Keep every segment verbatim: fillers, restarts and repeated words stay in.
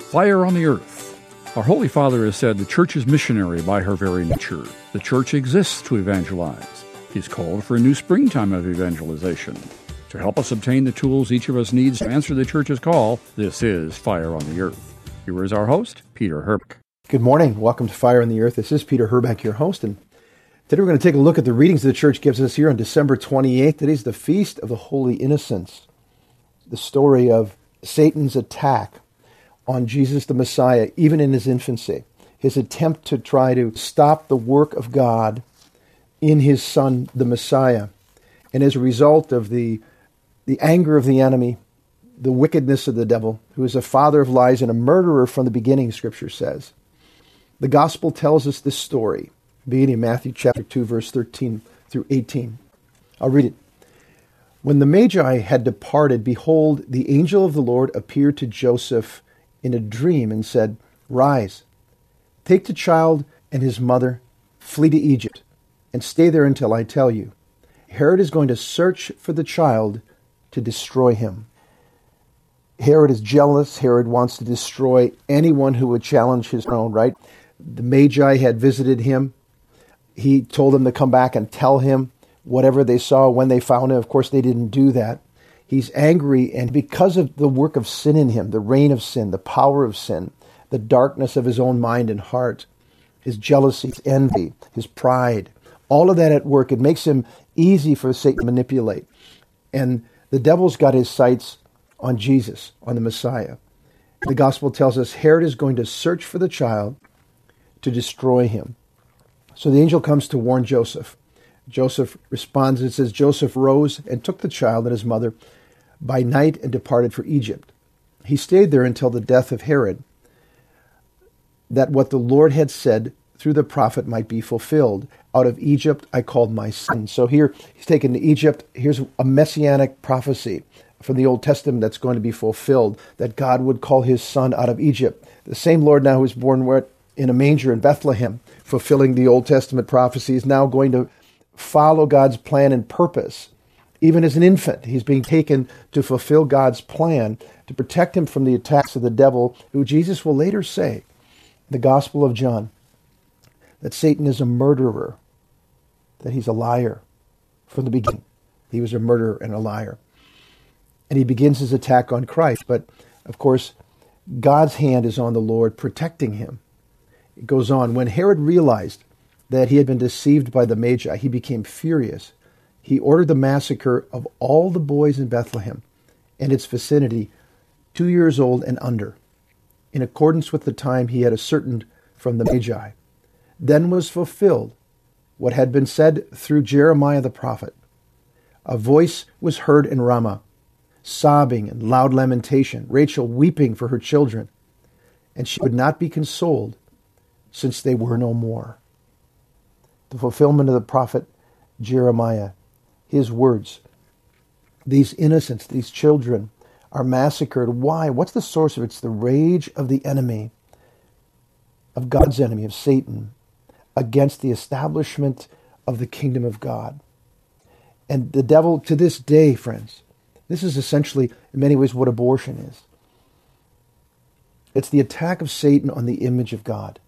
Fire on the Earth. Our Holy Father has said the Church is missionary by her very nature. The Church exists to evangelize. He's called for a new springtime of evangelization. To help us obtain the tools each of us needs to answer the Church's call, this is Fire on the Earth. Here is our host, Peter Herbeck. Good morning. Welcome to Fire on the Earth. This is Peter Herbeck, your host, and today we're going to take a look at the readings the Church gives us here on December twenty-eighth. Today's the Feast of the Holy Innocents, the story of Satan's attack on Jesus the Messiah, even in his infancy, his attempt to try to stop the work of God in his Son, the Messiah. And as a result of the, the anger of the enemy, the wickedness of the devil, who is a father of lies and a murderer from the beginning, Scripture says, the Gospel tells us this story, beginning in Matthew chapter two, verse thirteen through eighteen. I'll read it. When the Magi had departed, behold, the angel of the Lord appeared to Joseph in a dream and said, "Rise, take the child and his mother, flee to Egypt, and stay there until I tell you. Herod is going to search for the child to destroy him." Herod is jealous. Herod wants to destroy anyone who would challenge his throne, right? The Magi had visited him. He told them to come back and tell him whatever they saw when they found him. Of course, they didn't do that. He's angry, and because of the work of sin in him, the reign of sin, the power of sin, the darkness of his own mind and heart, his jealousy, his envy, his pride, all of that at work, it makes him easy for Satan to manipulate. And the devil's got his sights on Jesus, on the Messiah. The Gospel tells us Herod is going to search for the child to destroy him. So the angel comes to warn Joseph. Joseph responds and says, Joseph rose and took the child and his mother by night and departed for Egypt. He stayed there until the death of Herod, that what the Lord had said through the prophet might be fulfilled. Out of Egypt I called my son. So here he's taken to Egypt. Here's a messianic prophecy from the Old Testament that's going to be fulfilled, that God would call his son out of Egypt. The same Lord now who was born in a manger in Bethlehem, fulfilling the Old Testament prophecy, is now going to follow God's plan and purpose. Even as an infant, he's being taken to fulfill God's plan to protect him from the attacks of the devil, who Jesus will later say, the Gospel of John, that Satan is a murderer, that he's a liar from the beginning. He was a murderer and a liar. And he begins his attack on Christ. But, of course, God's hand is on the Lord protecting him. It goes on. When Herod realized that he had been deceived by the Magi, he became furious. He ordered the massacre of all the boys in Bethlehem and its vicinity, two years old and under, in accordance with the time he had ascertained from the Magi. Then was fulfilled what had been said through Jeremiah the prophet. A voice was heard in Ramah, sobbing and loud lamentation, Rachel weeping for her children, and she would not be consoled, since they were no more. The fulfillment of the prophet Jeremiah, his words. These innocents, these children, are massacred. Why? What's the source of it? It's the rage of the enemy, of God's enemy, of Satan, against the establishment of the kingdom of God. And the devil, to this day, friends, this is essentially, in many ways, what abortion is. It's the attack of Satan on the image of God.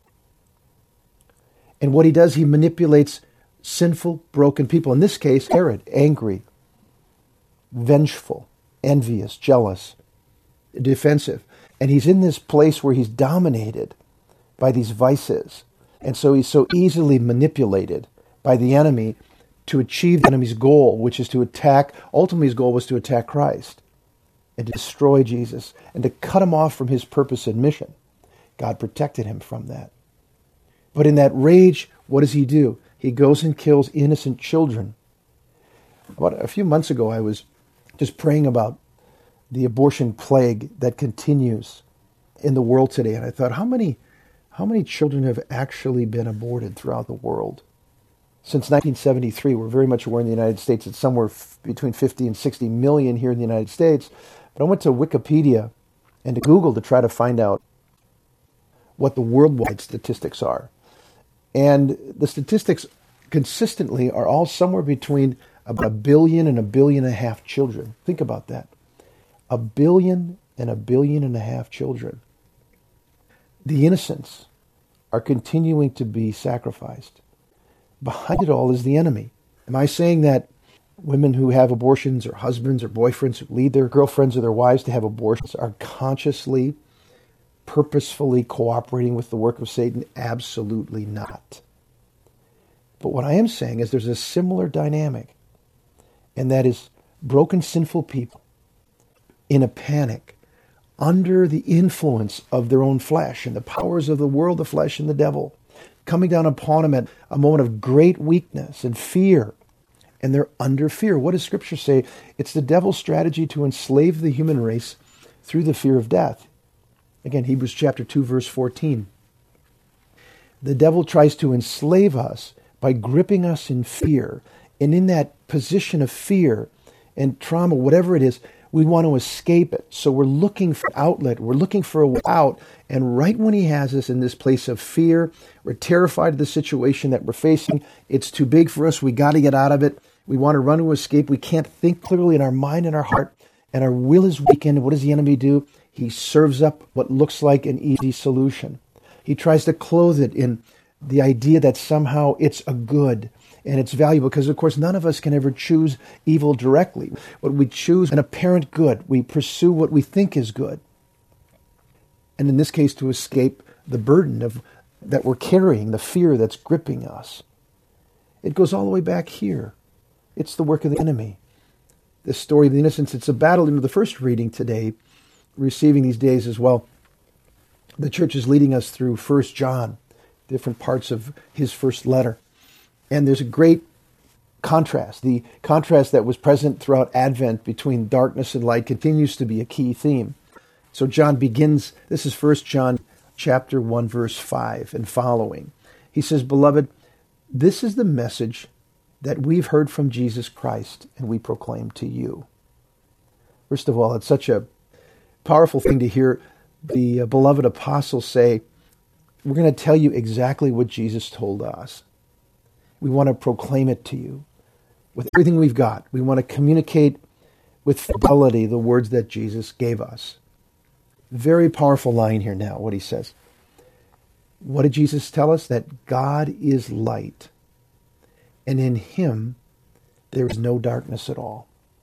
And what he does, he manipulates sinful, broken people. In this case, Herod, angry, vengeful, envious, jealous, defensive. And he's in this place where he's dominated by these vices. And so he's so easily manipulated by the enemy to achieve the enemy's goal, which is to attack, ultimately his goal was to attack Christ and to destroy Jesus and to cut him off from his purpose and mission. God protected him from that. But in that rage, what does he do? He goes and kills innocent children. About a few months ago, I was just praying about the abortion plague that continues in the world today. And I thought, how many, how many children have actually been aborted throughout the world? Since nineteen seventy-three, we're very much aware in the United States, it's somewhere f- between fifty and sixty million here in the United States. But I went to Wikipedia and to Google to try to find out what the worldwide statistics are. And the statistics consistently are all somewhere between about a billion and a billion and a half children. Think about that. A billion and a billion and a half children the innocents are continuing to be sacrificed. Behind it all is the enemy. Am I saying that women who have abortions, or husbands or boyfriends who lead their girlfriends or their wives to have abortions, are consciously, purposefully cooperating with the work of Satan? Absolutely not. But what I am saying is there's a similar dynamic, and that is broken, sinful people in a panic, under the influence of their own flesh and the powers of the world, the flesh and the devil, coming down upon them at a moment of great weakness and fear. And they're under fear. What does Scripture say? It's the devil's strategy to enslave the human race through the fear of death. Again, Hebrews chapter two, verse fourteen. The devil tries to enslave us by gripping us in fear. And in that position of fear and trauma, whatever it is, we want to escape it. So we're looking for outlet. We're looking for a way out. And right when he has us in this place of fear, we're terrified of the situation that we're facing. It's too big for us. We got to get out of it. We want to run to escape. We can't think clearly in our mind and our heart. And our will is weakened. What does the enemy do? He serves up what looks like an easy solution. He tries to clothe it in the idea that somehow it's a good and it's valuable, because, of course, none of us can ever choose evil directly. But we choose an apparent good. We pursue what we think is good. And in this case, to escape the burden of that we're carrying, the fear that's gripping us. It goes all the way back here. It's the work of the enemy. The story of the innocents, it's a battle into the first reading today, receiving these days as well. The church is leading us through First John, different parts of his first letter. And there's a great contrast. The contrast that was present throughout Advent between darkness and light continues to be a key theme. So John begins, this is First John chapter one, verse five and following. He says, "Beloved, this is the message that we've heard from Jesus Christ, and we proclaim to you." First of all, it's such a powerful thing to hear the uh, beloved apostle say, we're going to tell you exactly what Jesus told us. We want to proclaim it to you with everything we've got. We want to communicate with fidelity the words that Jesus gave us. Very powerful line here now, what he says. What did Jesus tell us? That God is light, and in him there is no darkness at all.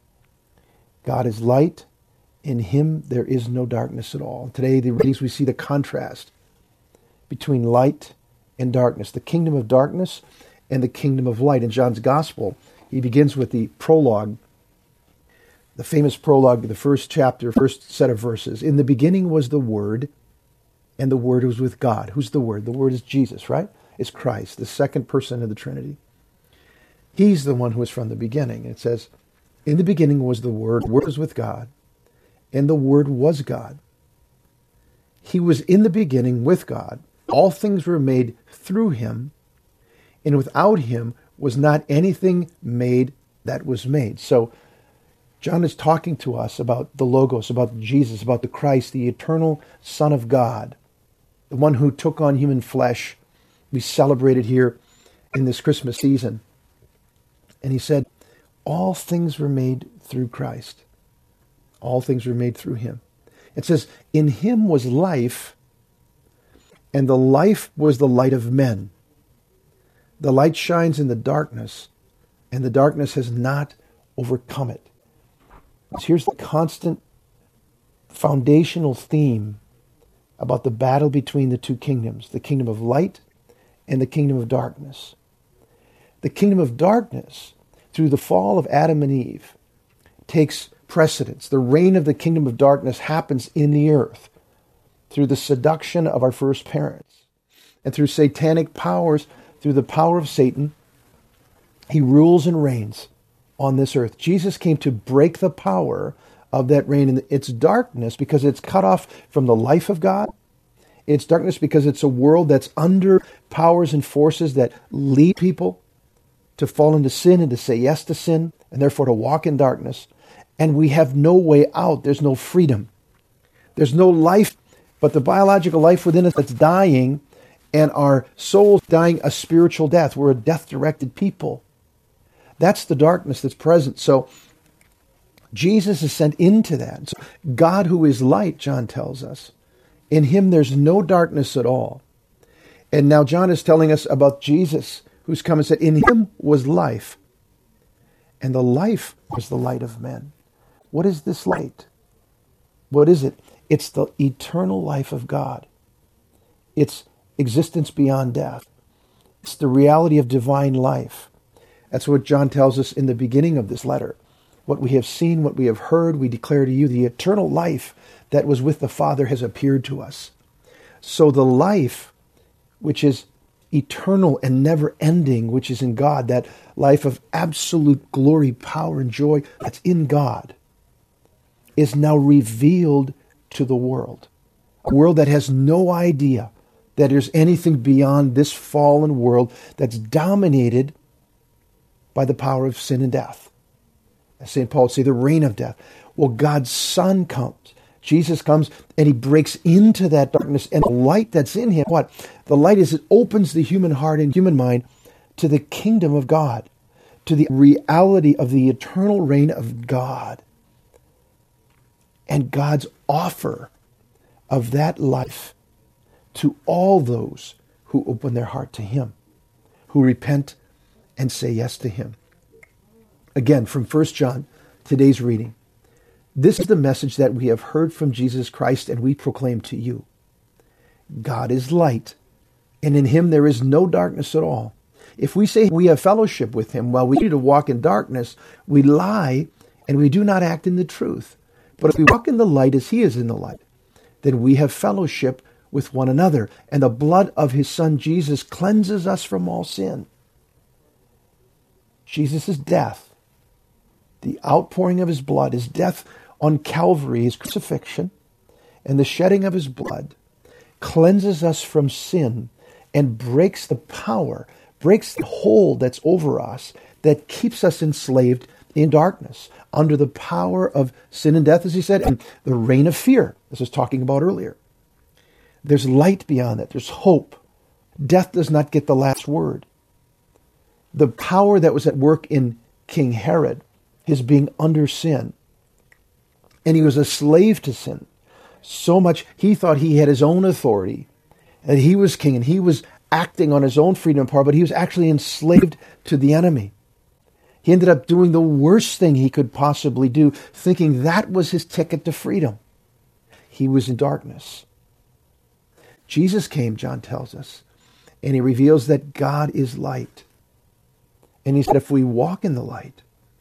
God is light, in him there is no darkness at all. Today, the readings, we see the contrast between light and darkness, the kingdom of darkness and the kingdom of light. In John's Gospel, he begins with the prologue, the famous prologue of the first chapter, first set of verses. In the beginning was the Word, and the Word was with God. Who's the Word? The Word is Jesus, right? It's Christ, the second person of the Trinity. He's the one who was from the beginning. It says, in the beginning was the Word, the Word was with God, and the Word was God. He was in the beginning with God. All things were made through him, and without him was not anything made that was made. So John is talking to us about the Logos, about Jesus, about the Christ, the eternal Son of God, the one who took on human flesh. We celebrated here in this Christmas season. And he said, all things were made through Christ. All things were made through him. It says, in him was life, and the life was the light of men. The light shines in the darkness, and the darkness has not overcome it. So here's the constant foundational theme about the battle between the two kingdoms, the kingdom of light and the kingdom of darkness. The kingdom of darkness, through the fall of Adam and Eve, takes precedence. The reign of the kingdom of darkness happens in the earth through the seduction of our first parents. And through satanic powers, through the power of Satan, he rules and reigns on this earth. Jesus came to break the power of that reign. And it's darkness because it's cut off from the life of God. It's darkness because it's a world that's under powers and forces that lead people to fall into sin and to say yes to sin, and therefore to walk in darkness. And we have no way out. There's no freedom. There's no life but the biological life within us that's dying, and our souls dying a spiritual death. We're a death-directed people. That's the darkness that's present. So Jesus is sent into that. So God, who is light, John tells us, In him there's no darkness at all. And now John is telling us about Jesus, who's come and said, in him was life, and the life was the light of men. What is this light? What is it? It's the eternal life of God. It's existence beyond death. It's the reality of divine life. That's what John tells us in the beginning of this letter. What we have seen, what we have heard, we declare to you. The eternal life that was with the Father has appeared to us. So the life, which is eternal and never-ending, which is in God, that life of absolute glory, power, and joy that's in God, is now revealed to the world. A world that has no idea that there's anything beyond this fallen world that's dominated by the power of sin and death. As Saint Paul would say, the reign of death. Well, God's Son comes. Jesus comes and he breaks into that darkness, and the light that's in him, what? The light is it opens the human heart and human mind to the kingdom of God, to the reality of the eternal reign of God. And God's offer of that life to all those who open their heart to him, who repent and say yes to him. Again, from First John, today's reading. This is the message that we have heard from Jesus Christ and we proclaim to you. God is light, and in him there is no darkness at all. If we say we have fellowship with him while we continue to walk in darkness, we lie and we do not act in the truth. But if we walk in the light as he is in the light, then we have fellowship with one another, and the blood of his Son Jesus cleanses us from all sin. Jesus' death, the outpouring of his blood, his death on Calvary, his crucifixion, and the shedding of his blood cleanses us from sin and breaks the power, breaks the hold that's over us that keeps us enslaved in darkness, under the power of sin and death, as he said, and the reign of fear, as I was talking about earlier. There's light beyond that. There's hope. Death does not get the last word. The power that was at work in King Herod, his being under sin, and he was a slave to sin. So much he thought he had his own authority, and he was king, and he was acting on his own freedom and power, but he was actually enslaved to the enemy. He ended up doing the worst thing he could possibly do, thinking that was his ticket to freedom. He was in darkness. Jesus came, John tells us, and he reveals that God is light. And he said, if we walk in the light,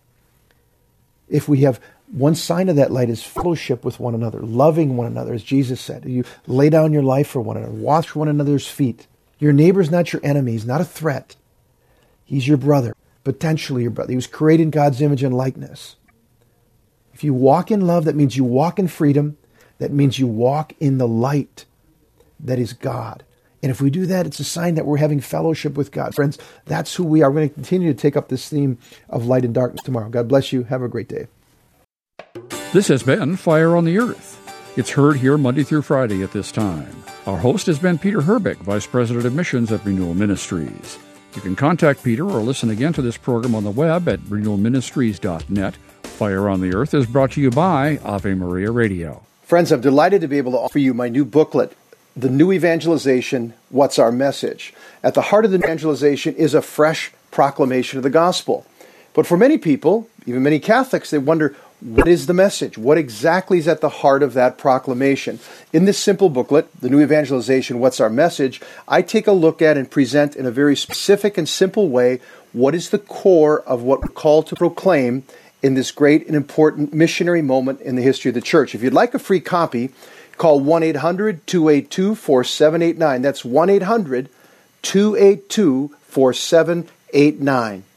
if we have one sign of that light is fellowship with one another, loving one another, as Jesus said. You lay down your life for one another, wash one another's feet. Your neighbor's not your enemy. He's not a threat. He's your brother, potentially your brother. He was created in God's image and likeness. If you walk in love, that means you walk in freedom. That means you walk in the light that is God. And if we do that, it's a sign that we're having fellowship with God. Friends, that's who we are. We're going to continue to take up this theme of light and darkness tomorrow. God bless you. Have a great day. This has been Fire on the Earth. It's heard here Monday through Friday at this time. Our host has been Peter Herbeck, Vice President of Missions at Renewal Ministries. You can contact Peter or listen again to this program on the web at renewal ministries dot net. Fire on the Earth is brought to you by Ave Maria Radio. Friends, I'm delighted to be able to offer you my new booklet, The New Evangelization, What's Our Message? At the heart of the evangelization is a fresh proclamation of the gospel. But for many people, even many Catholics, they wonder, what is the message? What exactly is at the heart of that proclamation? In this simple booklet, The New Evangelization, What's Our Message? I take a look at and present in a very specific and simple way what is the core of what we're called to proclaim in this great and important missionary moment in the history of the church. If you'd like a free copy, call one eight hundred two eight two four seven eight nine. That's one eight hundred two eight two four seven eight nine.